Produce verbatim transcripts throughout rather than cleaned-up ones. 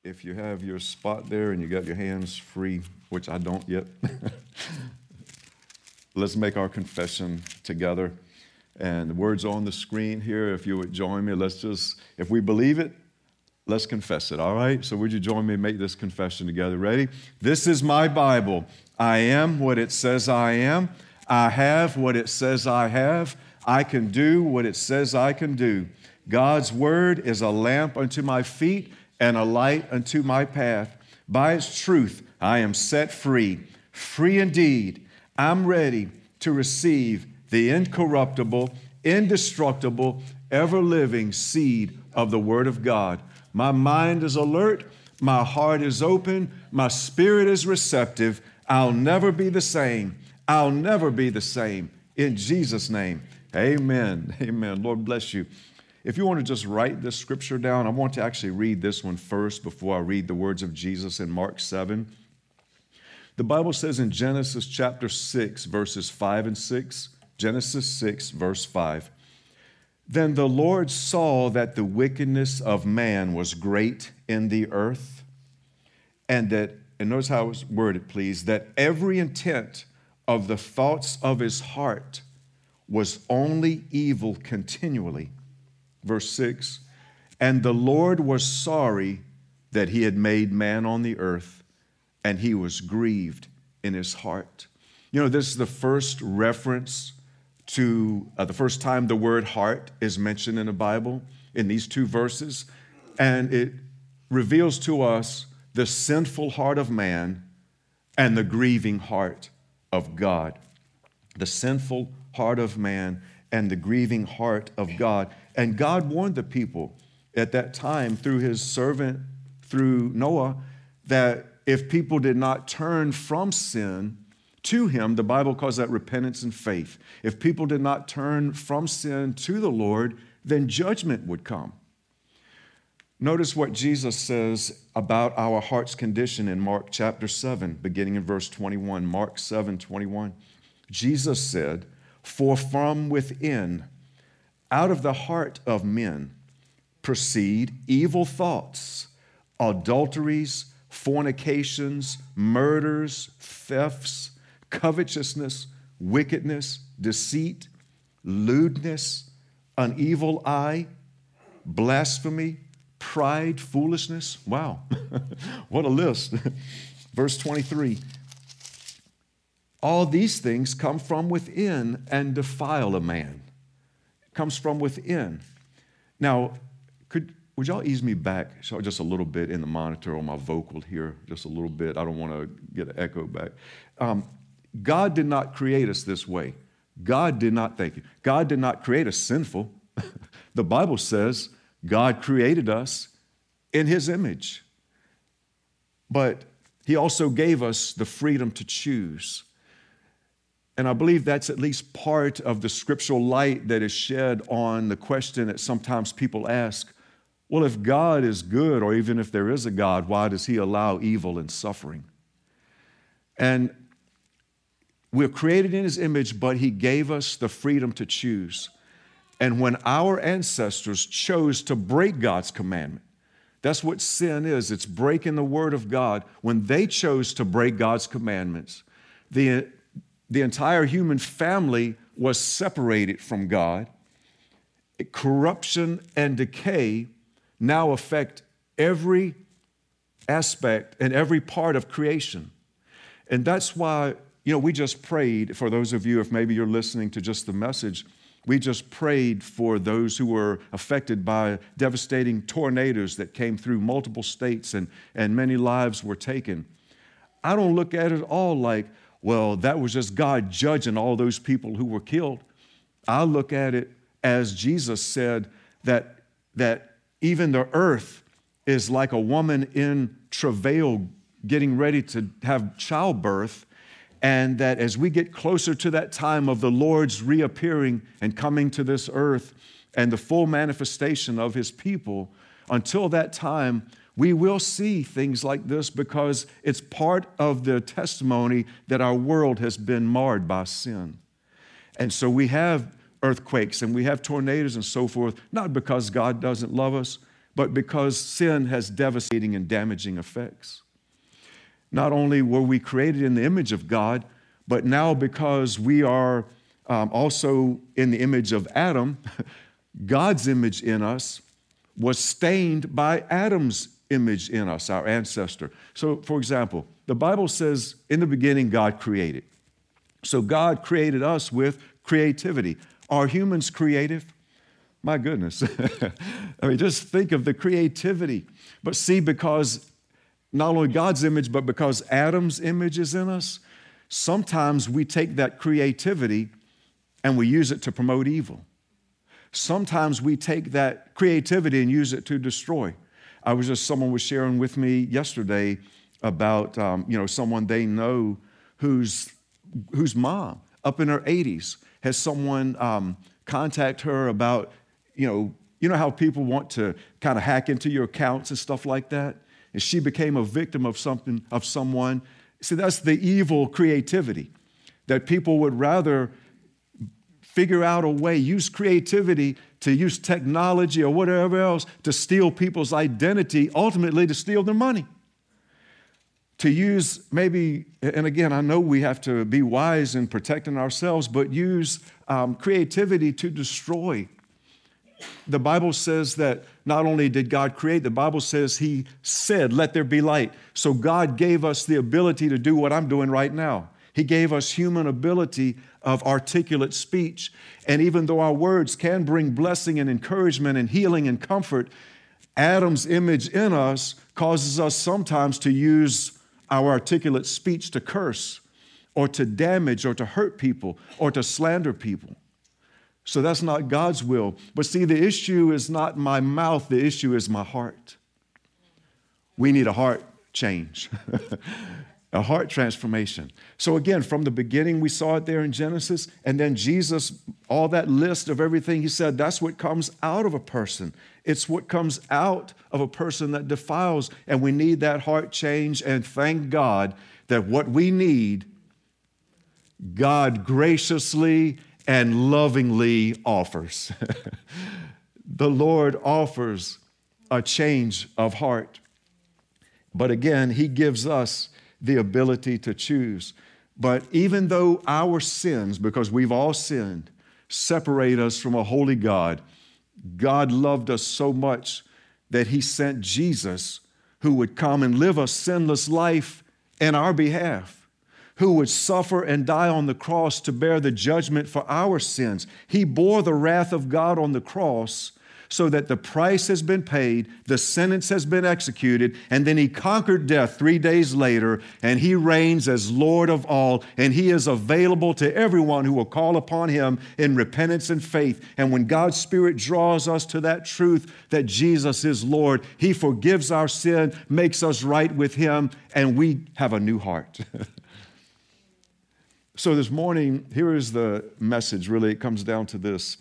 If you have your spot there and you got your hands free, which I don't yet, let's make our confession together. And the words on the screen here, if you would join me, let's just, if we believe it, let's confess it, all right? So would you join me and make this confession together? Ready? This is my Bible. I am what it says I am. I have what it says I have. I can do what it says I can do. God's word is a lamp unto my feet and a light unto my path. By its truth, I am set free. Free indeed. I'm ready to receive the incorruptible, indestructible, ever-living seed of the Word of God. My mind is alert. My heart is open. My spirit is receptive. I'll never be the same. I'll never be the same. In Jesus' name, amen. Amen. Lord bless you. If you want to just write this scripture down, I want to actually read this one first before I read the words of Jesus in Mark seven. The Bible says in Genesis chapter six, verses five and six, Genesis six, verse five, then the Lord saw that the wickedness of man was great in the earth, and that, and notice how it's worded, please, that every intent of the thoughts of his heart was only evil continually. Verse six, and the Lord was sorry that he had made man on the earth, and he was grieved in his heart. You know, this is the first reference to, uh, the first time the word heart is mentioned in the Bible, in these two verses, and it reveals to us the sinful heart of man and the grieving heart of God. The sinful heart of man and the grieving heart of God. And God warned the people at that time through his servant, through Noah, that if people did not turn from sin to him, the Bible calls that repentance and faith. If people did not turn from sin to the Lord, then judgment would come. Notice what Jesus says about our heart's condition in Mark chapter seven, beginning in verse twenty-one. Mark seven, twenty-one. Jesus said, for from within, out of the heart of men, proceed evil thoughts, adulteries, fornications, murders, thefts, covetousness, wickedness, deceit, lewdness, an evil eye, blasphemy, pride, foolishness. Wow, what a list. Verse twenty-three. All these things come from within and defile a man. It comes from within. Now, could would y'all ease me back so just a little bit in the monitor on my vocal here, just a little bit. I don't want to get an echo back. Um, God did not create us this way. God did not, thank you. God did not create us sinful. The Bible says God created us in his image. But he also gave us the freedom to choose. And I believe that's at least part of the scriptural light that is shed on the question that sometimes people ask, well, if God is good, or even if there is a God, why does he allow evil and suffering? And we're created in his image, but he gave us the freedom to choose. And when our ancestors chose to break God's commandment, that's what sin is. It's breaking the word of God. When they chose to break God's commandments, the The entire human family was separated from God. Corruption and decay now affect every aspect and every part of creation. And that's why, you know, we just prayed, for those of you, if maybe you're listening to just the message, we just prayed for those who were affected by devastating tornadoes that came through multiple states, and, and many lives were taken. I don't look at it all like, well, that was just God judging all those people who were killed. I look at it as Jesus said that, that even the earth is like a woman in travail getting ready to have childbirth, and that as we get closer to that time of the Lord's reappearing and coming to this earth and the full manifestation of his people, until that time, we will see things like this because it's part of the testimony that our world has been marred by sin. And so we have earthquakes and we have tornadoes and so forth, not because God doesn't love us, but because sin has devastating and damaging effects. Not only were we created in the image of God, but now because we are um, also in the image of Adam, God's image in us was stained by Adam's image in us, our ancestor. So, for example, the Bible says, in the beginning, God created. So God created us with creativity. Are humans creative? My goodness. I mean, just think of the creativity. But see, because not only God's image, but because Adam's image is in us, sometimes we take that creativity and we use it to promote evil. Sometimes we take that creativity and use it to destroy. I was just, someone was sharing with me yesterday about, um, you know, someone they know whose, whose mom, up in her eighties, has someone um, contact her about, you know, you know how people want to kind of hack into your accounts and stuff like that? And she became a victim of something, of someone. See, that's the evil creativity, that people would rather figure out a way, use creativity to use technology or whatever else to steal people's identity, ultimately to steal their money. To use maybe, and again, I know we have to be wise in protecting ourselves, but use um, creativity to destroy. The Bible says that not only did God create, the Bible says He said, let there be light. So God gave us the ability to do what I'm doing right now. He gave us human ability of articulate speech. And even though our words can bring blessing and encouragement and healing and comfort, Adam's image in us causes us sometimes to use our articulate speech to curse or to damage or to hurt people or to slander people. So that's not God's will. But see, the issue is not my mouth. The issue is my heart. We need a heart change. A heart transformation. So again, from the beginning, we saw it there in Genesis, and then Jesus, all that list of everything He said, that's what comes out of a person. It's what comes out of a person that defiles, and we need that heart change, and thank God that what we need, God graciously and lovingly offers. The Lord offers a change of heart. But again, He gives us the ability to choose. But even though our sins, because we've all sinned, separate us from a holy God, God loved us so much that He sent Jesus, who would come and live a sinless life in our behalf, who would suffer and die on the cross to bear the judgment for our sins. He bore the wrath of God on the cross so that the price has been paid, the sentence has been executed, and then He conquered death three days later, and He reigns as Lord of all, and He is available to everyone who will call upon Him in repentance and faith. And when God's Spirit draws us to that truth that Jesus is Lord, He forgives our sin, makes us right with Him, and we have a new heart. So this morning, here is the message. Really, it comes down to this.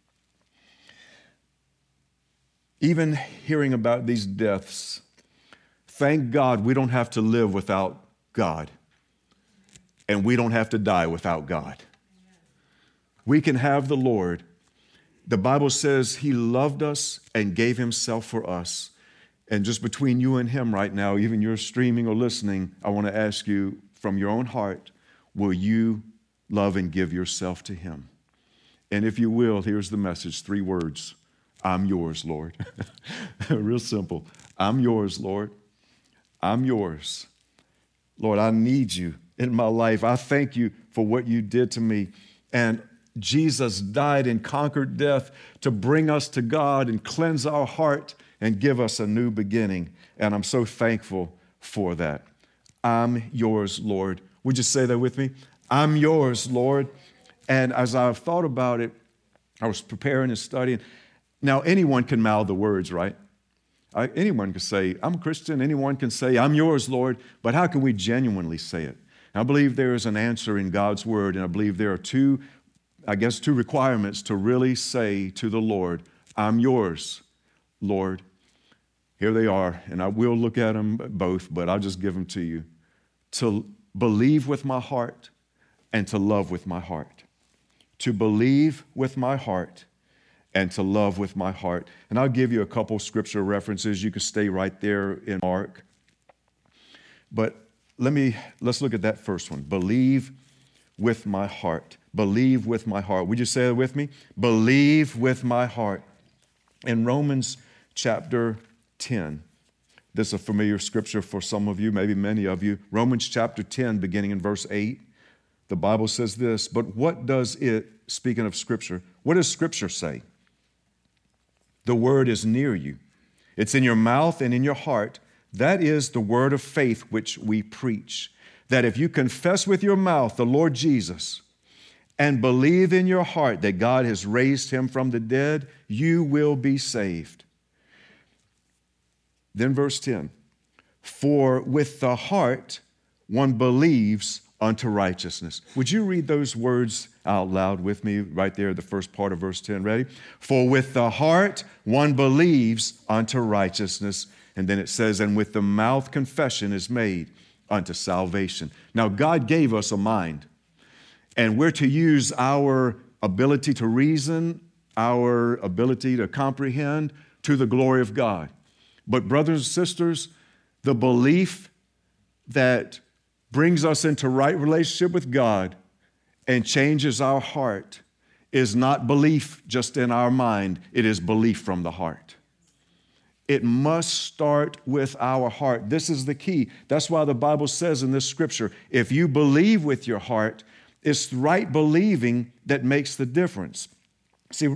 Even hearing about these deaths, thank God we don't have to live without God, and we don't have to die without God. We can have the Lord. The Bible says He loved us and gave Himself for us. And just between you and Him right now, even you're streaming or listening, I want to ask you from your own heart, will you love and give yourself to Him? And if you will, here's the message, three words. I'm yours, Lord. Real simple. I'm yours, Lord. I'm yours. Lord, I need You in my life. I thank You for what You did to me. And Jesus died and conquered death to bring us to God and cleanse our heart and give us a new beginning. And I'm so thankful for that. I'm yours, Lord. Would you say that with me? I'm yours, Lord. And as I've thought about it, I was preparing and studying. Now, anyone can mouth the words, right? I, anyone can say, I'm a Christian. Anyone can say, I'm yours, Lord. But how can we genuinely say it? And I believe there is an answer in God's word, and I believe there are two, I guess, two requirements to really say to the Lord, I'm yours, Lord. Here they are, and I will look at them both, but I'll just give them to you. To believe with my heart and to love with my heart. To believe with my heart and to love with my heart. And I'll give you a couple scripture references. You can stay right there in Mark. But let me, let's look at that first one. Believe with my heart. Believe with my heart. Would you say it with me? Believe with my heart. In Romans chapter ten, this is a familiar scripture for some of you, maybe many of you. Romans chapter ten, beginning in verse eight, the Bible says this, but what does it, speaking of scripture, what does scripture say? The word is near you. It's in your mouth and in your heart. That is the word of faith which we preach. That if you confess with your mouth the Lord Jesus and believe in your heart that God has raised him from the dead, you will be saved. Then verse ten, for with the heart one believes unto righteousness. Would you read those words out loud with me right there, the first part of verse ten? Ready? For with the heart one believes unto righteousness. And then it says, and with the mouth confession is made unto salvation. Now, God gave us a mind, and we're to use our ability to reason, our ability to comprehend to the glory of God. But brothers and sisters, the belief that brings us into right relationship with God and changes our heart is not belief just in our mind. It is belief from the heart. It must start with our heart. This is the key. That's why the Bible says in this scripture, if you believe with your heart, it's right believing that makes the difference. See,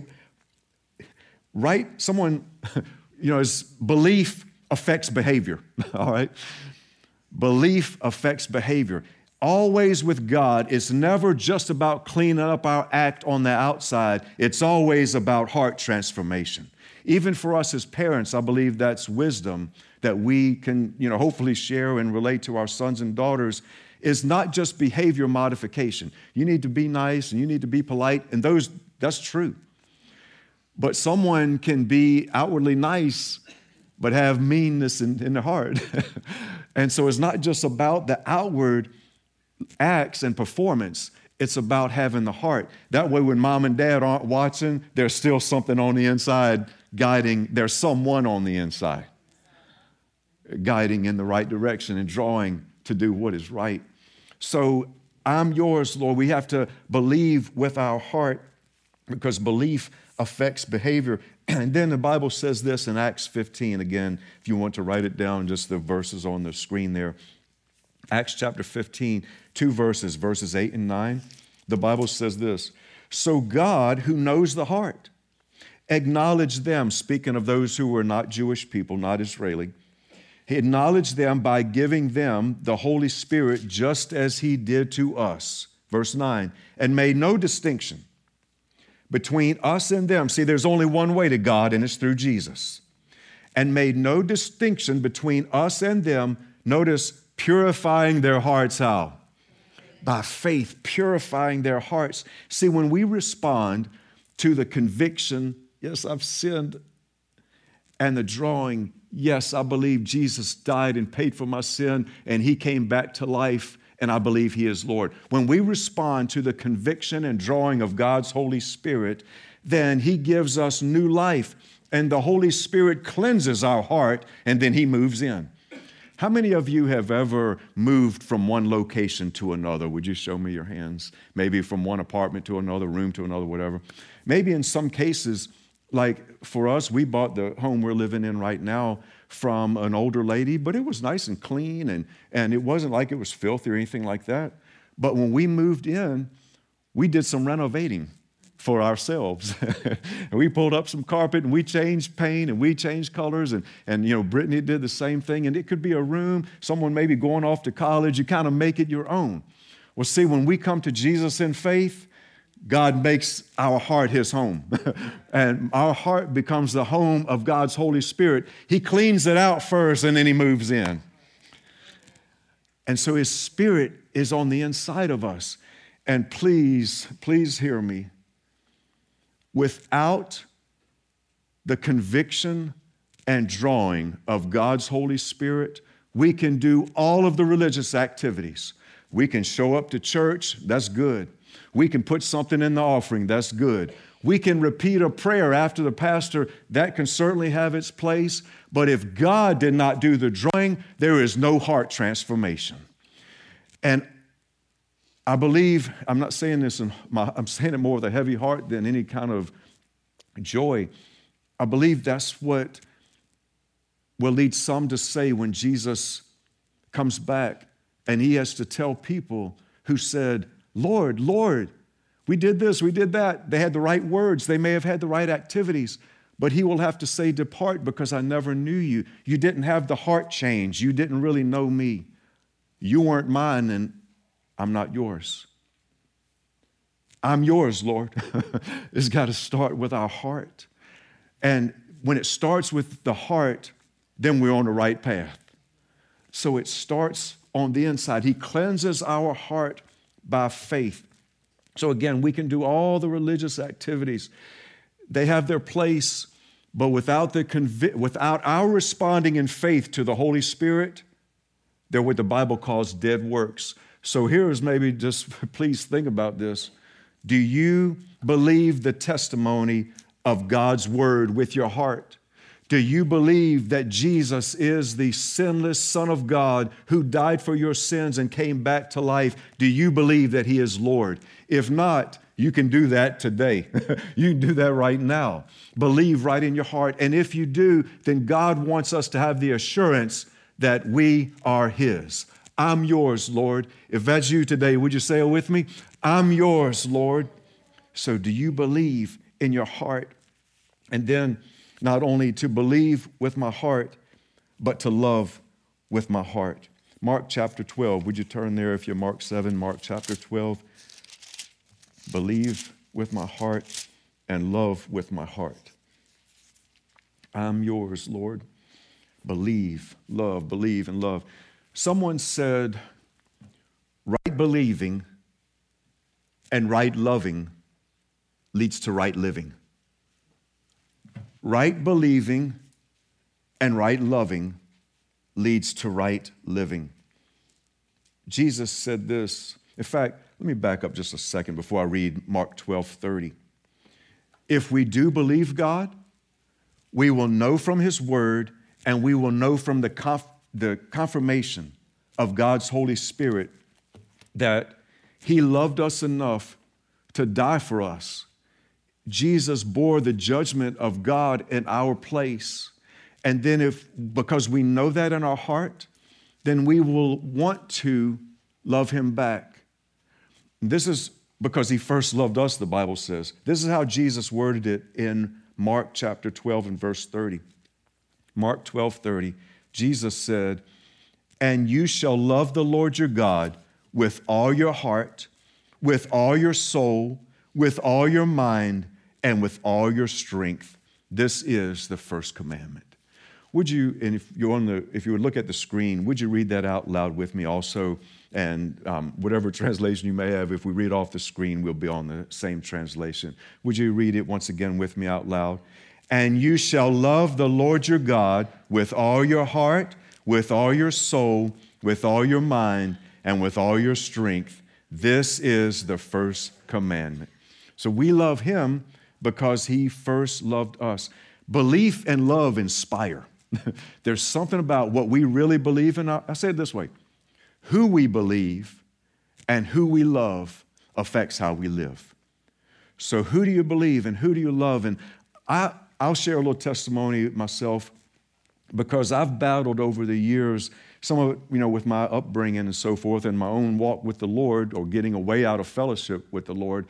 right, someone, you know, is belief affects behavior, all right? Belief affects behavior. Always with God, it's never just about cleaning up our act on the outside. It's always about heart transformation. Even for us as parents, I believe that's wisdom that we can, you know, hopefully share and relate to our sons and daughters, is not just behavior modification. You need to be nice and you need to be polite, and those, that's true. But someone can be outwardly nice, but have meanness in, in their heart. And so it's not just about the outward acts and performance. It's about having the heart. That way, when mom and dad aren't watching, there's still something on the inside guiding. There's someone on the inside guiding in the right direction and drawing to do what is right. So I'm yours, Lord. We have to believe with our heart because belief affects behavior. And then the Bible says this in Acts fifteen. Again, if you want to write it down, just the verses on the screen there. Acts chapter fifteen, two verses, verses eight and nine. The Bible says this, so God, who knows the heart, acknowledged them, speaking of those who were not Jewish people, not Israeli. He acknowledged them by giving them the Holy Spirit just as he did to us. Verse nine, and made no distinction between us and them. See, there's only one way to God, and it's through Jesus. And made no distinction between us and them. Notice, purifying their hearts how? By faith, purifying their hearts. See, when we respond to the conviction, yes, I've sinned, and the drawing, yes, I believe Jesus died and paid for my sin, and he came back to life, and I believe he is Lord. When we respond to the conviction and drawing of God's Holy Spirit, then he gives us new life, and the Holy Spirit cleanses our heart, and then he moves in. How many of you have ever moved from one location to another? Would you show me your hands? Maybe from one apartment to another, room to another, whatever. Maybe in some cases, like for us, we bought the home we're living in right now from an older lady, but it was nice and clean, and, and it wasn't like it was filthy or anything like that. But when we moved in, we did some renovating for ourselves. And we pulled up some carpet, and we changed paint, and we changed colors, and, and you know, Brittany did the same thing. And it could be a room, someone maybe going off to college, you kind of make it your own. Well, see, when we come to Jesus in faith, God makes our heart his home. And our heart becomes the home of God's Holy Spirit. He cleans it out first, and then he moves in. And so his Spirit is on the inside of us. And please, please hear me. Without the conviction and drawing of God's Holy Spirit, we can do all of the religious activities. We can show up to church, that's good. We can put something in the offering, that's good. We can repeat a prayer after the pastor. That can certainly have its place. But if God did not do the drawing, there is no heart transformation. And I believe, I'm not saying this, in my, I'm saying it more with a heavy heart than any kind of joy. I believe that's what will lead some to say when Jesus comes back and he has to tell people who said, Lord, Lord, we did this, we did that. They had the right words. They may have had the right activities, but he will have to say, depart because I never knew you. You didn't have the heart change. You didn't really know me. You weren't mine and I'm not yours. I'm yours, Lord. It's got to start with our heart. And when it starts with the heart, then we're on the right path. So it starts on the inside. He cleanses our heart by faith. So again, we can do all the religious activities. They have their place, but without the convi- without our responding in faith to the Holy Spirit, they're what the Bible calls dead works. So here's maybe just, please think about this. Do you believe the testimony of God's word with your heart? Do you believe that Jesus is the sinless Son of God who died for your sins and came back to life? Do you believe that he is Lord? If not, you can do that today. You can do that right now. Believe right in your heart. And if you do, then God wants us to have the assurance that we are his. I'm yours, Lord. If that's you today, would you say it with me? I'm yours, Lord. So do you believe in your heart? And then not only to believe with my heart, but to love with my heart. Mark chapter twelve, would you turn there if you're Mark seven, Mark chapter twelve. Believe with my heart and love with my heart. I'm yours, Lord. Believe, love, believe, and love. Someone said, right believing and right loving leads to right living. Right believing and right loving leads to right living. Jesus said this. In fact, let me back up just a second before I read Mark twelve thirty. If we do believe God, we will know from his word and we will know from the, conf- the confirmation of God's Holy Spirit that he loved us enough to die for us. Jesus bore the judgment of God in our place. And then if, because we know that in our heart, then we will want to love him back. This is because he first loved us, the Bible says. This is how Jesus worded it in Mark chapter twelve and verse thirty. Mark twelve thirty, Jesus said, and you shall love the Lord your God with all your heart, with all your soul, with all your mind, and with all your strength. This is the first commandment. Would you, and if you're on the, if you would look at the screen, would you read that out loud with me also? And um, whatever translation you may have, if we read off the screen, we'll be on the same translation. Would you read it once again with me out loud? And you shall love the Lord your God with all your heart, with all your soul, with all your mind, and with all your strength. This is the first commandment. So we love him because he first loved us. Belief and love inspire. There's something about what we really believe in. I say it this way. Who we believe and who we love affects how we live. So who do you believe and who do you love? And I, I'll share a little testimony myself because I've battled over the years, some of it, you know, with my upbringing and so forth and my own walk with the Lord or getting away out of fellowship with the Lord.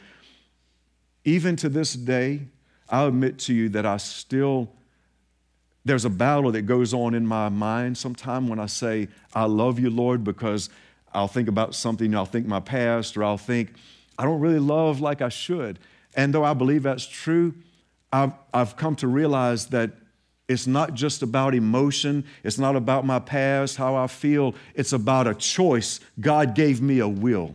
Even to this day, I'll admit to you that I still, there's a battle that goes on in my mind sometime when I say, I love you, Lord, because I'll think about something, I'll think my past, or I'll think, I don't really love like I should. And though I believe that's true, I've, I've come to realize that it's not just about emotion. It's not about my past, how I feel. It's about a choice. God gave me a will.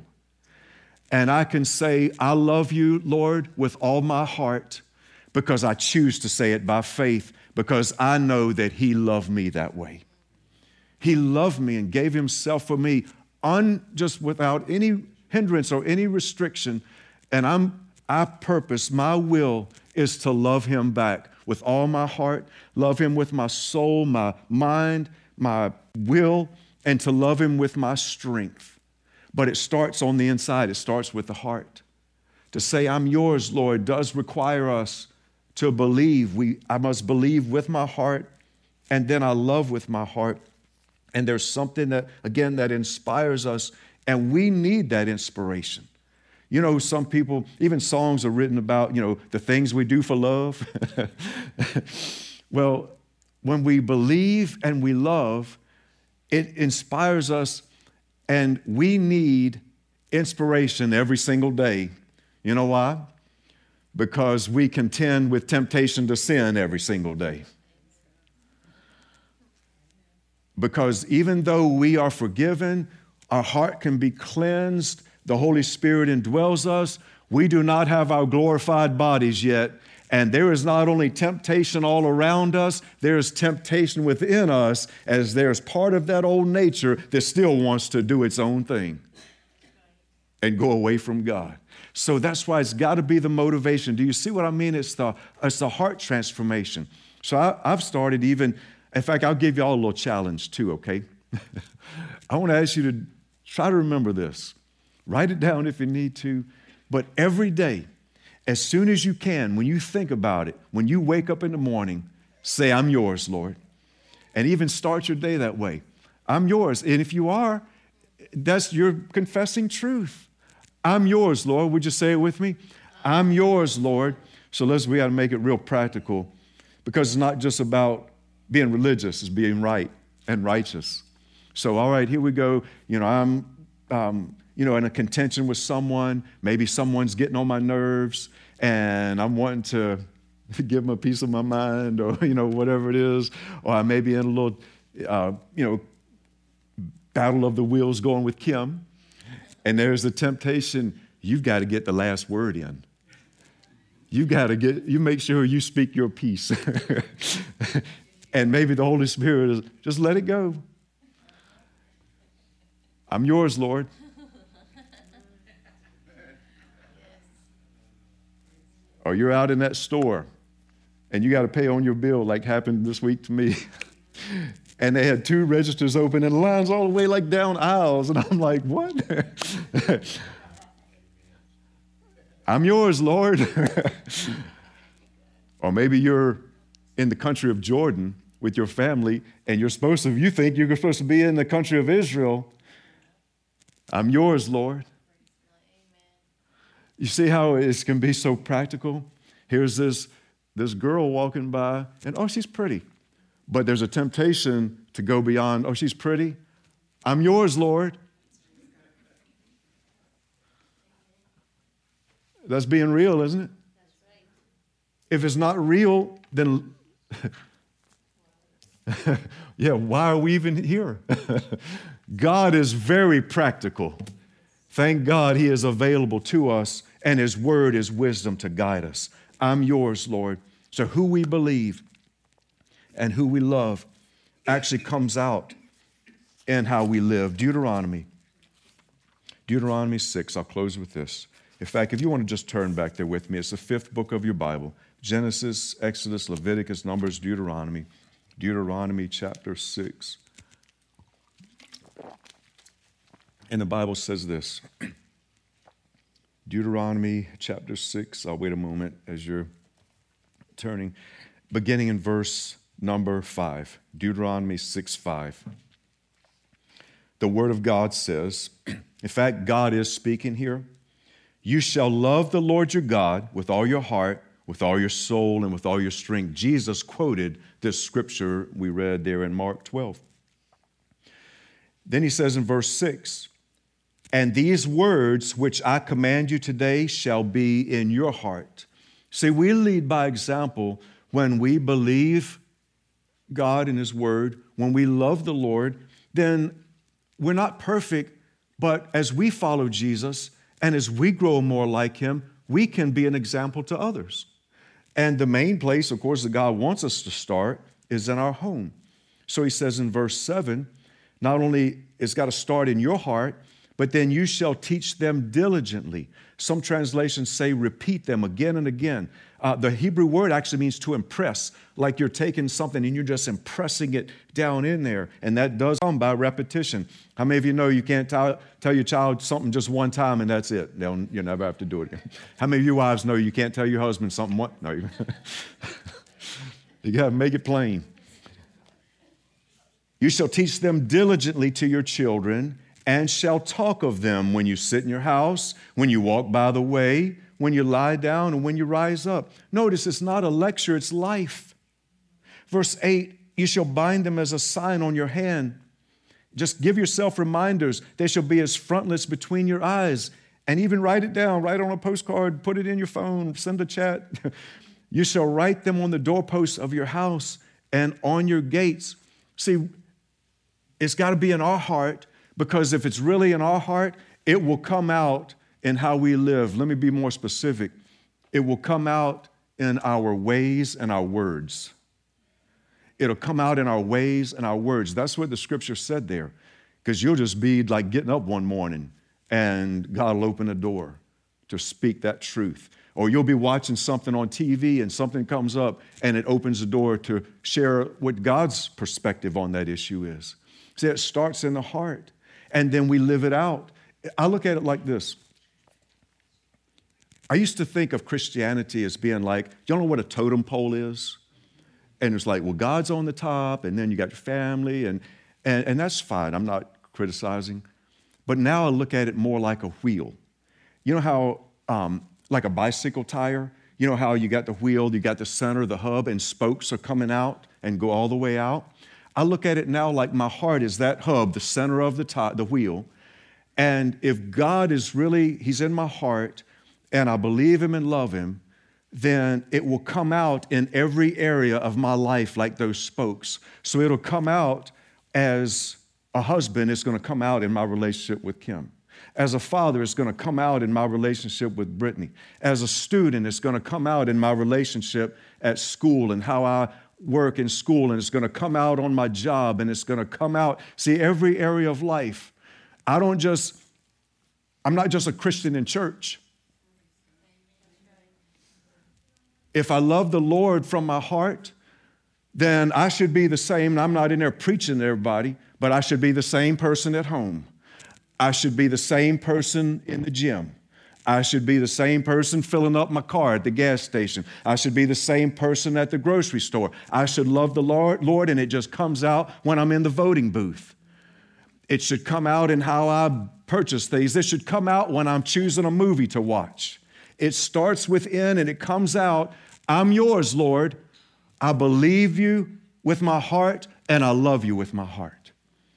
And I can say, I love you, Lord, with all my heart because I choose to say it by faith because I know that he loved me that way. He loved me and gave himself for me un, just without any hindrance or any restriction. And I'm I purpose, my will is to love him back with all my heart, love him with my soul, my mind, my will, and to love him with my strength. But it starts on the inside. It starts with the heart. To say, I'm yours, Lord, does require us to believe. We, I must believe with my heart, and then I love with my heart. And there's something that, again, that inspires us, and we need that inspiration. You know, some people, even songs are written about, you know, the things we do for love. Well, when we believe and we love, it inspires us, and we need inspiration every single day. You know why? Because we contend with temptation to sin every single day. Because even though we are forgiven, our heart can be cleansed, the Holy Spirit indwells us, we do not have our glorified bodies yet. And there is not only temptation all around us, there is temptation within us, as there's part of that old nature that still wants to do its own thing and go away from God. So that's why it's got to be the motivation. Do you see what I mean? It's the, it's the heart transformation. So I, I've started even, in fact, I'll give you all a little challenge too, okay? I want to ask you to try to remember this. Write it down if you need to. But every day, as soon as you can, when you think about it, when you wake up in the morning, say, I'm yours, Lord. And even start your day that way. I'm yours. And if you are, that's you're confessing truth. I'm yours, Lord. Would you say it with me? I'm yours, Lord. So let's, we got to make it real practical, because it's not just about being religious, it's being right and righteous. So, all right, here we go. You know, I'm, um, you know, in a contention with someone. Maybe someone's getting on my nerves, and I'm wanting to give them a piece of my mind, or, you know, whatever it is. Or I may be in a little, uh, you know, battle of the wills going with Kim. And there's the temptation, you've got to get the last word in. You've got to get, you make sure you speak your piece. And maybe the Holy Spirit is, just let it go. I'm yours, Lord. Or you're out in that store and you got to pay on your bill, like happened this week to me. And they had two registers open and the lines all the way like down aisles. And I'm like, what? I'm yours, Lord. Or maybe you're in the country of Jordan with your family, and you're supposed to, you think you're supposed to be in the country of Israel. I'm yours, Lord. You see how it can be so practical? Here's this, this girl walking by, and oh, she's pretty. But there's a temptation to go beyond, oh, she's pretty. I'm yours, Lord. That's being real, isn't it? If it's not real, then, yeah, why are we even here? God is very practical. Thank God he is available to us, and his word is wisdom to guide us. I'm yours, Lord. So who we believe and who we love actually comes out in how we live. Deuteronomy. Deuteronomy six. I'll close with this. In fact, if you want to just turn back there with me, it's the fifth book of your Bible. Genesis, Exodus, Leviticus, Numbers, Deuteronomy. Deuteronomy chapter six. And the Bible says this. Deuteronomy chapter six. I'll wait a moment as you're turning. Beginning in verse number five. Deuteronomy six five. The Word of God says, in fact, God is speaking here. You shall love the Lord your God with all your heart, with all your soul, and with all your strength. Jesus quoted this scripture we read there in Mark twelve. Then he says in verse six, and these words which I command you today shall be in your heart. See, we lead by example when we believe God and his word, when we love the Lord. Then we're not perfect, but as we follow Jesus and as we grow more like him, we can be an example to others. And the main place, of course, that God wants us to start is in our home. So he says in verse seven, not only it's got to start in your heart, but then you shall teach them diligently. Some translations say repeat them again and again. Uh, the Hebrew word actually means to impress, like you're taking something and you're just impressing it down in there, and that does come by repetition. How many of you know you can't tell, tell your child something just one time and that's it? They'll, you never have to do it again. How many of you wives know you can't tell your husband something one? No, you, you got to make it plain. You shall teach them diligently to your children, and shall talk of them when you sit in your house, when you walk by the way, when you lie down, and when you rise up. Notice it's not a lecture, it's life. Verse eight, you shall bind them as a sign on your hand. Just give yourself reminders. They shall be as frontlets between your eyes. And even write it down, write on a postcard, put it in your phone, send a chat. You shall write them on the doorposts of your house and on your gates. See, it's got to be in our heart, because if it's really in our heart, it will come out in how we live. Let me be more specific. It will come out in our ways and our words. It'll come out in our ways and our words. That's what the scripture said there, because you'll just be like getting up one morning and God will open a door to speak that truth. Or you'll be watching something on T V and something comes up and it opens the door to share what God's perspective on that issue is. See, it starts in the heart, and then we live it out. I look at it like this. I used to think of Christianity as being like, you know what a totem pole is? And it's like, well, God's on the top, and then you got your family, and, and, and that's fine. I'm not criticizing. But now I look at it more like a wheel. You know how, um, like a bicycle tire, you know how you got the wheel, you got the center, the hub, and spokes are coming out and go all the way out? I look at it now like my heart is that hub, the center of the top, the wheel. And if God is really, He's in my heart, and I believe Him and love Him, then it will come out in every area of my life like those spokes. So it'll come out as a husband, it's going to come out in my relationship with Kim. As a father, it's going to come out in my relationship with Brittany. As a student, it's going to come out in my relationship at school and how I work in school, and it's going to come out on my job, and it's going to come out. See, every area of life. I don't just, I'm not just a Christian in church. If I love the Lord from my heart, then I should be the same. And I'm not in there preaching to everybody, but I should be the same person at home. I should be the same person in the gym. I should be the same person filling up my car at the gas station. I should be the same person at the grocery store. I should love the Lord, Lord, and it just comes out when I'm in the voting booth. It should come out in how I purchase things. It should come out when I'm choosing a movie to watch. It starts within and it comes out. I'm yours, Lord. I believe you with my heart and I love you with my heart.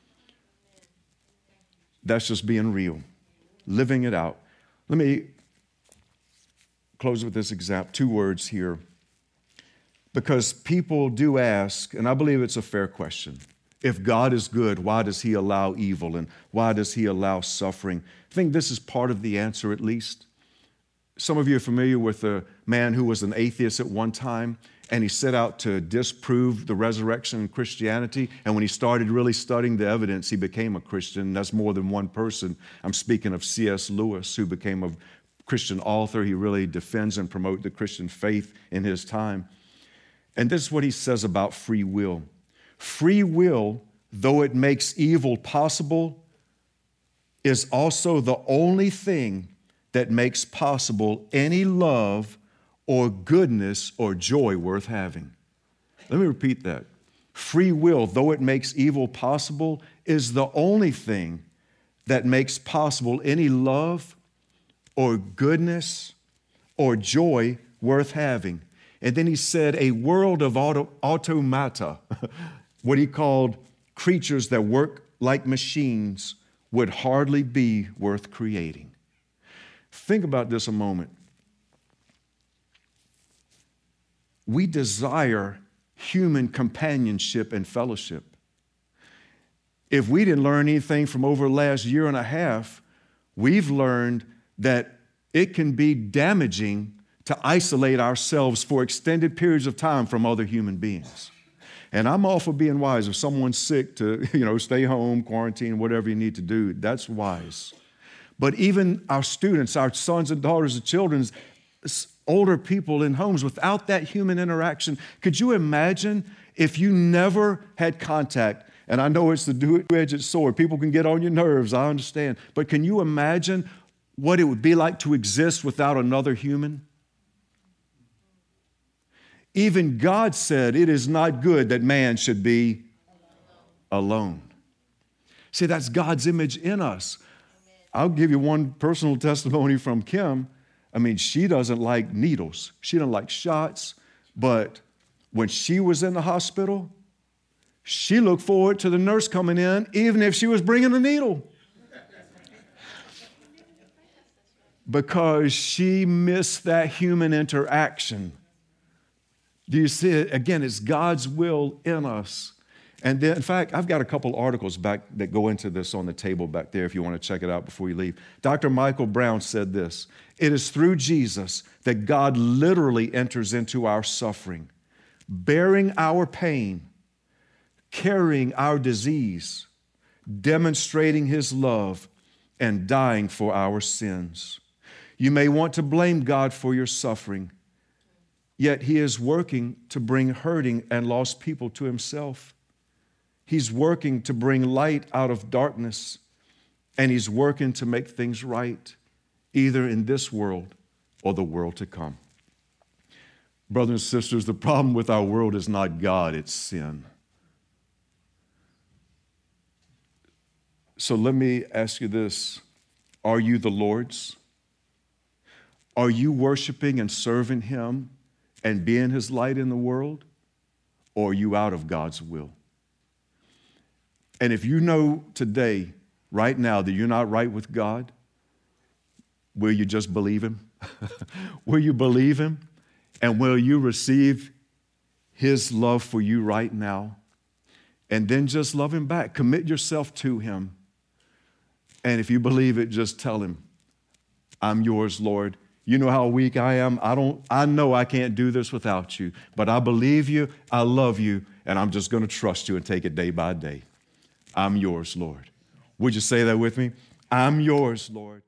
That's just being real, living it out. Let me close with this example, two words here, because people do ask, and I believe it's a fair question, if God is good, why does He allow evil and why does He allow suffering? I think this is part of the answer, at least. Some of you are familiar with a man who was an atheist at one time, and he set out to disprove the resurrection in Christianity. And when he started really studying the evidence, he became a Christian. That's more than one person. I'm speaking of C S Lewis, who became a Christian author. He really defends and promotes the Christian faith in his time. And this is what he says about free will. Free will, though it makes evil possible, is also the only thing that makes possible any love or goodness or joy worth having. Let me repeat that. Free will, though it makes evil possible, is the only thing that makes possible any love or goodness or joy worth having. And then he said a world of auto, automata, what he called creatures that work like machines, would hardly be worth creating. Think about this a moment. We desire human companionship and fellowship. If we didn't learn anything from over the last year and a half, we've learned that it can be damaging to isolate ourselves for extended periods of time from other human beings. And I'm all for being wise. If someone's sick, to, you know, stay home, quarantine, whatever you need to do, that's wise. But even our students, our sons and daughters and children, older people in homes, without that human interaction, could you imagine if you never had contact? And I know it's the two-edged sword. People can get on your nerves, I understand. But can you imagine what it would be like to exist without another human? Even God said it is not good that man should be alone. See, that's God's image in us. I'll give you one personal testimony from Kim. I mean, she doesn't like needles. She doesn't like shots. But when she was in the hospital, she looked forward to the nurse coming in, even if she was bringing a needle. Because she missed that human interaction. Do you see it? Again, it's God's will in us. And then, in fact, I've got a couple articles back that go into this on the table back there if you want to check it out before you leave. Doctor Michael Brown said this: it is through Jesus that God literally enters into our suffering, bearing our pain, carrying our disease, demonstrating his love, and dying for our sins. You may want to blame God for your suffering, yet he is working to bring hurting and lost people to himself. He's working to bring light out of darkness, and he's working to make things right, either in this world or the world to come. Brothers and sisters, the problem with our world is not God, it's sin. So let me ask you this: are you the Lord's? Are you worshiping and serving him and being his light in the world? Or are you out of God's will? And if you know today, right now, that you're not right with God, will you just believe him? Will you believe him? And will you receive his love for you right now? And then just love him back. Commit yourself to him. And if you believe it, just tell him, I'm yours, Lord. You know how weak I am. I don't, I know I can't do this without you, but I believe you, I love you, and I'm just going to trust you and take it day by day. I'm yours, Lord. Would you say that with me? I'm yours, Lord.